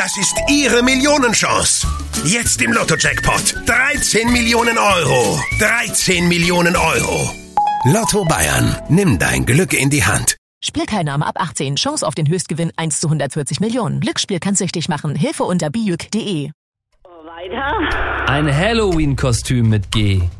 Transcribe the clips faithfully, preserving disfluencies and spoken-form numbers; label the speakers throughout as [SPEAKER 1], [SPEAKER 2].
[SPEAKER 1] Das ist Ihre Millionenchance. Jetzt im Lotto-Jackpot. dreizehn Millionen Euro. dreizehn Millionen Euro. Lotto Bayern. Nimm dein Glück in die Hand.
[SPEAKER 2] Spielteilnahme ab achtzehn. Chance auf den Höchstgewinn eins zu hundertvierzig Millionen. Glücksspiel kann süchtig machen. Hilfe unter bijuk punkt de.
[SPEAKER 3] Weiter.
[SPEAKER 4] Ein Halloween-Kostüm mit G.
[SPEAKER 3] Äh,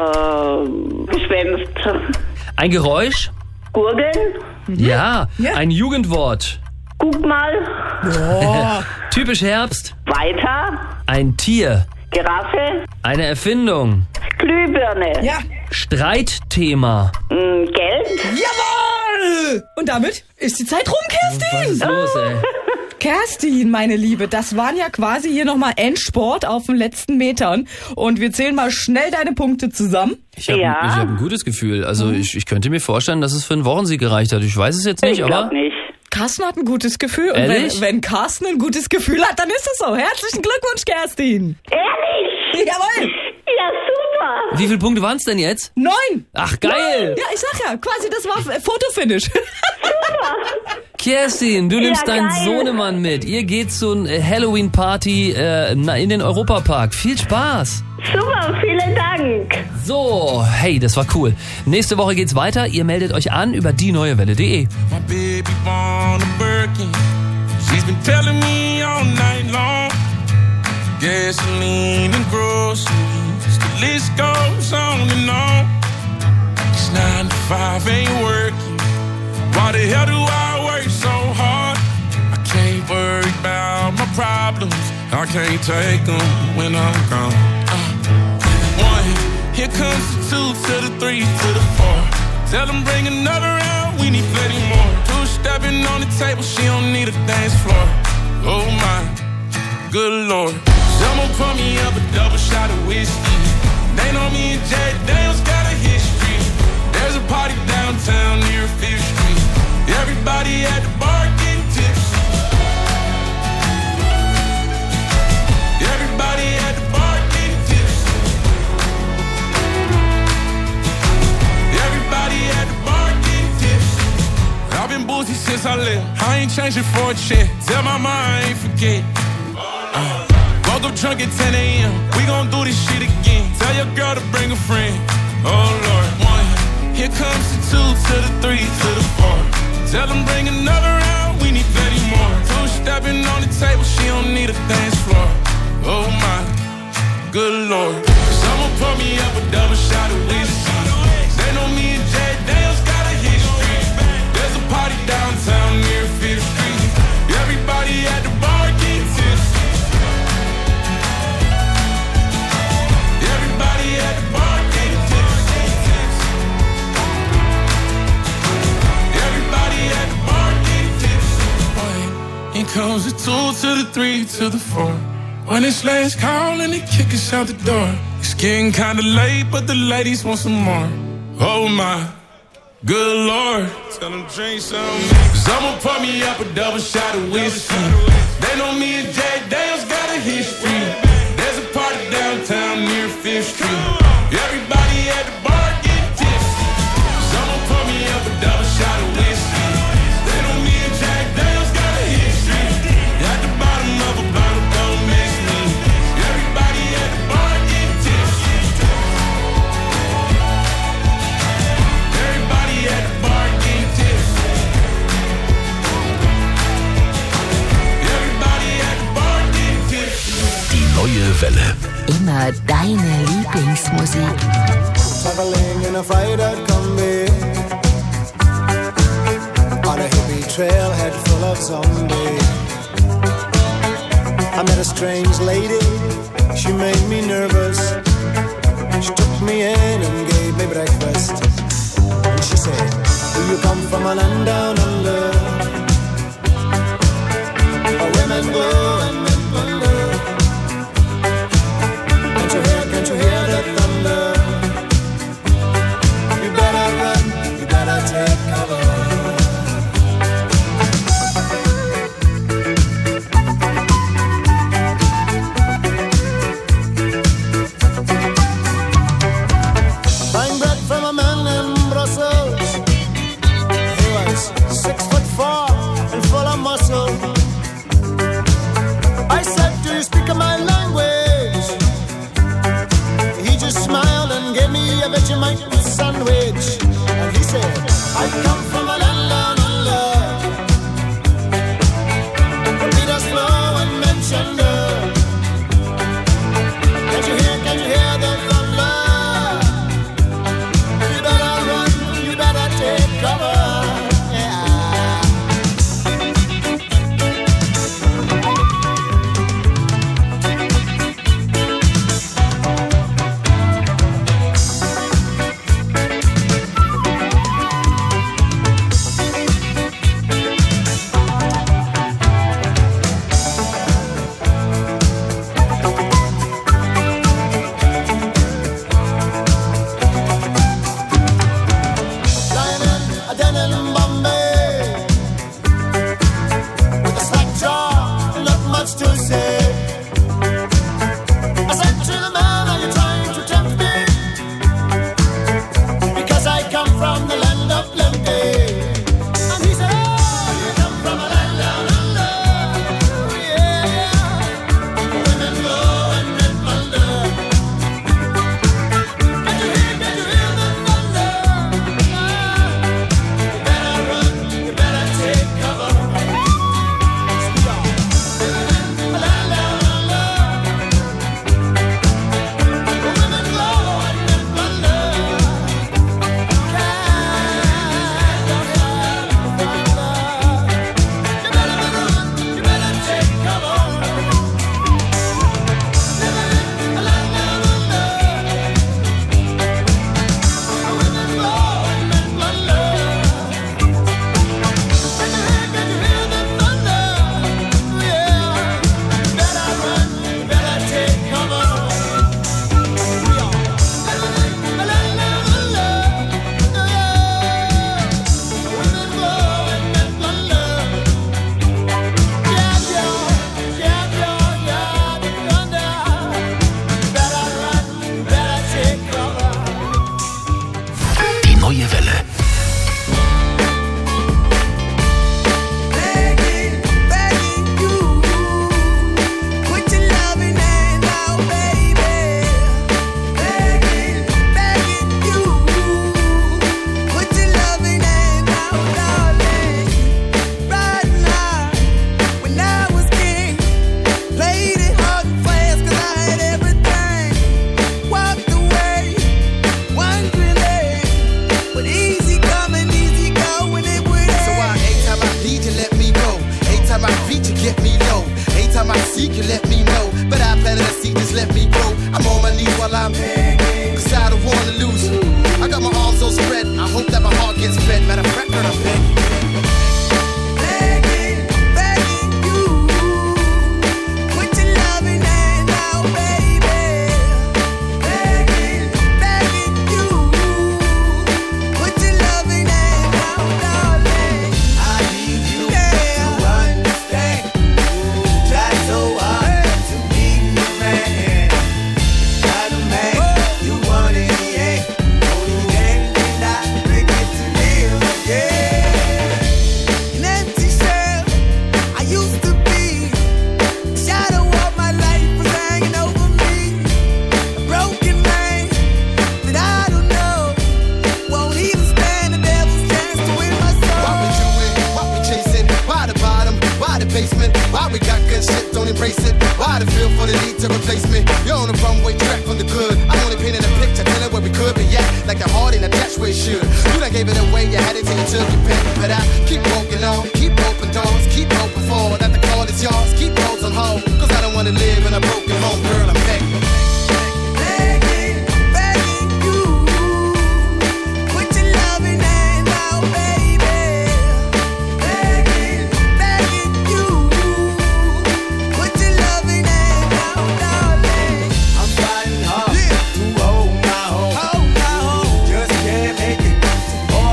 [SPEAKER 3] Gespenst.
[SPEAKER 4] Ein Geräusch?
[SPEAKER 3] Gurgeln.
[SPEAKER 4] Ja.
[SPEAKER 5] Ja.
[SPEAKER 4] Ein Jugendwort.
[SPEAKER 3] Guck mal.
[SPEAKER 5] Oh.
[SPEAKER 4] Typisch Herbst.
[SPEAKER 3] Weiter.
[SPEAKER 4] Ein Tier.
[SPEAKER 3] Giraffe.
[SPEAKER 4] Eine Erfindung.
[SPEAKER 3] Glühbirne.
[SPEAKER 5] Ja.
[SPEAKER 4] Streitthema.
[SPEAKER 3] Mm, Geld.
[SPEAKER 5] Jawohl! Und damit ist die Zeit rum,
[SPEAKER 4] Was
[SPEAKER 5] Kerstin.
[SPEAKER 4] ist los, ey?
[SPEAKER 5] Kerstin, meine Liebe, das waren ja quasi hier nochmal Endsport auf den letzten Metern. Und wir zählen mal schnell deine Punkte zusammen.
[SPEAKER 4] Ich habe
[SPEAKER 3] Ja.
[SPEAKER 4] ich hab ein gutes Gefühl. Also ich, ich könnte mir vorstellen, dass es für einen Wochensieg gereicht hat. Ich weiß es jetzt nicht,
[SPEAKER 3] Ich
[SPEAKER 4] aber...
[SPEAKER 3] glaub nicht.
[SPEAKER 5] Carsten hat ein gutes Gefühl. Und wenn,
[SPEAKER 4] Ehrlich?
[SPEAKER 5] wenn Carsten ein gutes Gefühl hat, dann ist es so. Herzlichen Glückwunsch, Kerstin.
[SPEAKER 3] Ehrlich?
[SPEAKER 5] Jawohl.
[SPEAKER 3] Ja, super.
[SPEAKER 4] Wie viele Punkte waren es denn jetzt?
[SPEAKER 5] Neun.
[SPEAKER 4] Ach, geil!
[SPEAKER 5] Ja, ich sag ja, quasi das war Fotofinish.
[SPEAKER 4] Kerstin, du nimmst
[SPEAKER 3] Ja,
[SPEAKER 4] deinen
[SPEAKER 3] geil.
[SPEAKER 4] Sohnemann mit. Ihr geht zu einer Halloween-Party äh, na, in den Europapark. Viel Spaß!
[SPEAKER 3] Super, vielen Dank.
[SPEAKER 4] So, hey, das war cool. Nächste Woche geht's weiter. Ihr meldet euch an über die neue Welle punkt de.
[SPEAKER 6] My baby born a Birkin. She's been telling me all night long. Gasoline and groceries, the list goes on and on. It's nine to five ain't working. Why the hell do I work so hard? I can't worry about my problems. I can't take them when I'm gone. Uh, one, here comes the two to the three to the four. Tell them bring another round, we need plenty more. Two stepping on the table, she don't need a dance floor. Oh my, good lord. Someone pour me up a double shot of whiskey. They know me and Jack Daniels got a history. There's a party downtown near Fifth Street. Everybody at the bar getting tipsy. Everybody at the bar getting tipsy. Everybody at the bar getting tipsy. I've been boozy since I left. I ain't changing for a check. Tell my mom I ain't forget. Uh, woke up drunk at ten a.m. We gon' do this shit again. Tell your girl to bring a friend. Oh Lord, one. Here comes the two to the three to the four. Tell them bring another round. We need plenty more. Two stepping on the table. She don't need a dance floor. Oh my, good lord. Someone pour me up a double shot of whiskey. They know me and Jack Daniels got a history. There's a party downtown near Fifth Street. Everybody at the bar getting tipsy. Everybody at the bar getting tipsy. Everybody at the bar getting tipsy. Here comes the two to the three to the four. When it's last call and they kick us out the door. It's getting kinda late, but the ladies want some more. Oh my, good lord. Tell them drink some. Someone pour me up a double shot of whiskey. They know me and Jack Daniels got a history. There's a party downtown near Fifth Street. Everybody at the bar getting tipsy. Someone pour me up a double shot of whiskey. They know me and Jack Daniels got a history. At the bottom of a bottle, don't miss me. Everybody at the bar getting tipsy. Everybody at the bar getting tipsy. Everybody at the bar getting tipsy.
[SPEAKER 1] Die neue Welle.
[SPEAKER 2] Immer deine Lieblingsmusik.
[SPEAKER 7] Traveling in a freighter combi on a hippie trailhead full of zombies. I met a strange lady, she made me nervous. She took me in and gave me breakfast. And she said, do you come from a land down under, where women glow and men wonder? Can't you hear, can't you hear the thunder? You better run, you better take cover. Buying bread from a man in Brussels. He was six foot four you speak my language? He just smiled and gave me a Vegemite sandwich. And he said, I come from a land down under. From Peter's Flow and Manchester. Can you hear, can you hear the thunder? You better run, you better take cover.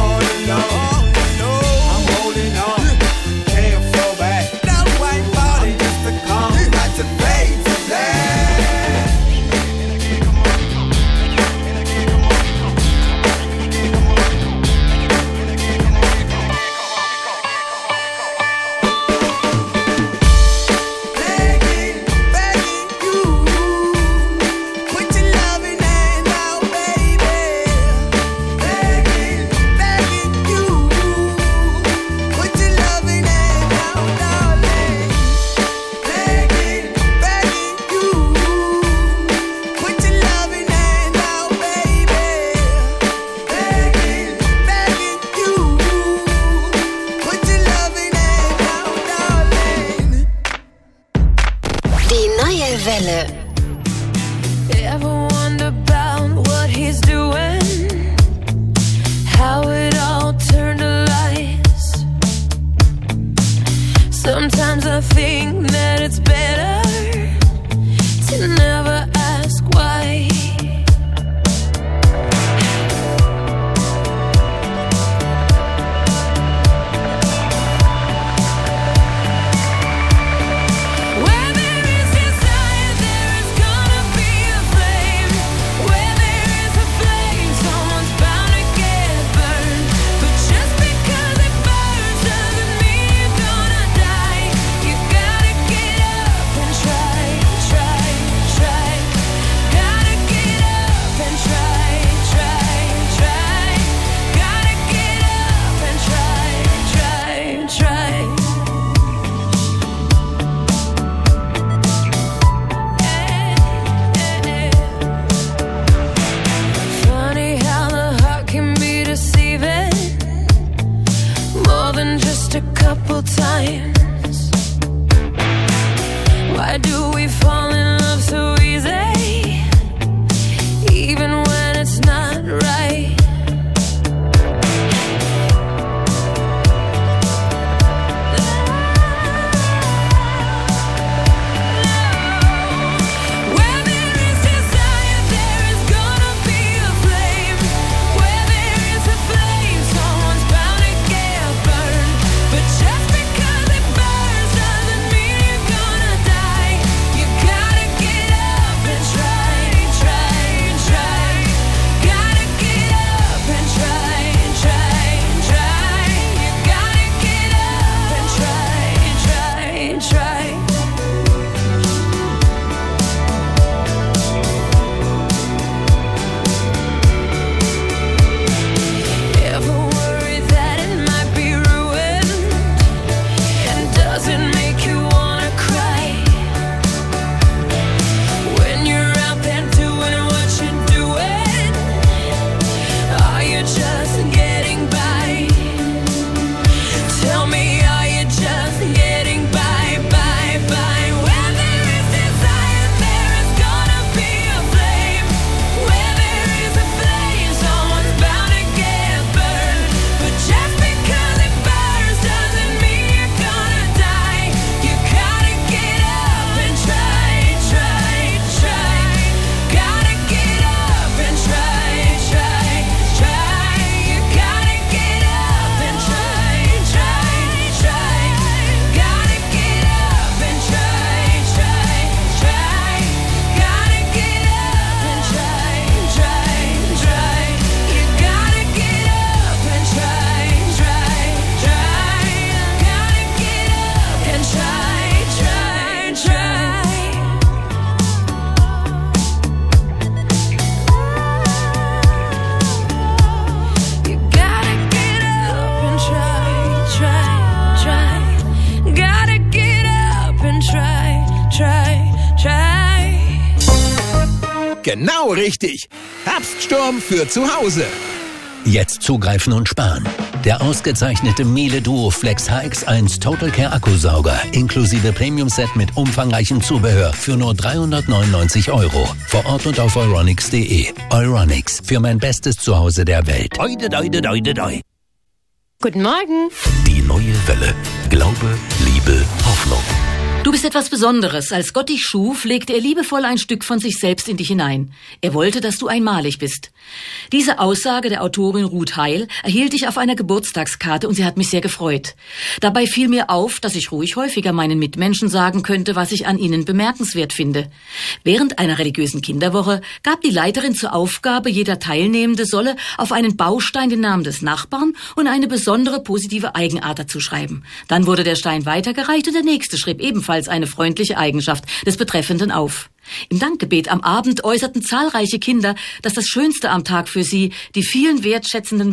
[SPEAKER 8] I'm holding on, can't fall back. Now I'm fighting. Die neue Welle.
[SPEAKER 9] Ever wonder about what he's doing? How it all turned to lies. Sometimes I think that it's better to never ask why. Times. Why do we fall in love so easy, even when it's not right? Where there is desire, there is gonna be a flame. Where there is a flame, someone's bound to get burned. But just because it burns doesn't mean you're gonna die. You gotta get up and try, try, try. Gotta get up and try, try, try. You gotta get up and try, try, try. Ever worry that it might be ruined? And does it make you wanna cry? When you're out there doing what you're doing, are you just getting by? Tell me, are you just getting by, by, by? Where there is desire, there is gonna be a flame. Where there is a flame, someone's bound to get burned. But just because it burns doesn't mean you're gonna die. You gotta get up and try, try, try. Gotta get up and try, try, try. You gotta get up and try, try, try. Gotta get up and try, try, try. Gotta get up and try, try, try. You gotta get up and try, try, try. Gotta get up and try, try, try. You gotta get up and try, try, try. Gotta get up and try, try, try.
[SPEAKER 1] Genau richtig. Herbststurm für zu Hause. Jetzt zugreifen und sparen. Der ausgezeichnete Miele Duo Flex H X eins Total Care Akkusauger inklusive Premium-Set mit umfangreichem Zubehör für nur dreihundertneunundneunzig Euro. Vor Ort und auf euronics punkt de. Euronics, für mein bestes Zuhause der Welt. Oide, oide, oide, oide.
[SPEAKER 8] Guten Morgen.
[SPEAKER 1] Die neue Welle. Glaube, Liebe, Hoffnung.
[SPEAKER 10] Du bist etwas Besonderes. Als Gott dich schuf, legte er liebevoll ein Stück von sich selbst in dich hinein. Er wollte, dass du einmalig bist. Diese Aussage der Autorin Ruth Heil erhielt ich auf einer Geburtstagskarte und sie hat mich sehr gefreut. Dabei fiel mir auf, dass ich ruhig häufiger meinen Mitmenschen sagen könnte, was ich an ihnen bemerkenswert finde. Während einer religiösen Kinderwoche gab die Leiterin zur Aufgabe, jeder Teilnehmende solle auf einen Baustein den Namen des Nachbarn und eine besondere positive Eigenart dazu schreiben. Dann wurde der Stein weitergereicht und der nächste schrieb ebenfalls eine freundliche Eigenschaft des Betreffenden auf. Im Dankgebet am Abend äußerten zahlreiche Kinder, dass das Schönste am Tag für sie die vielen wertschätzenden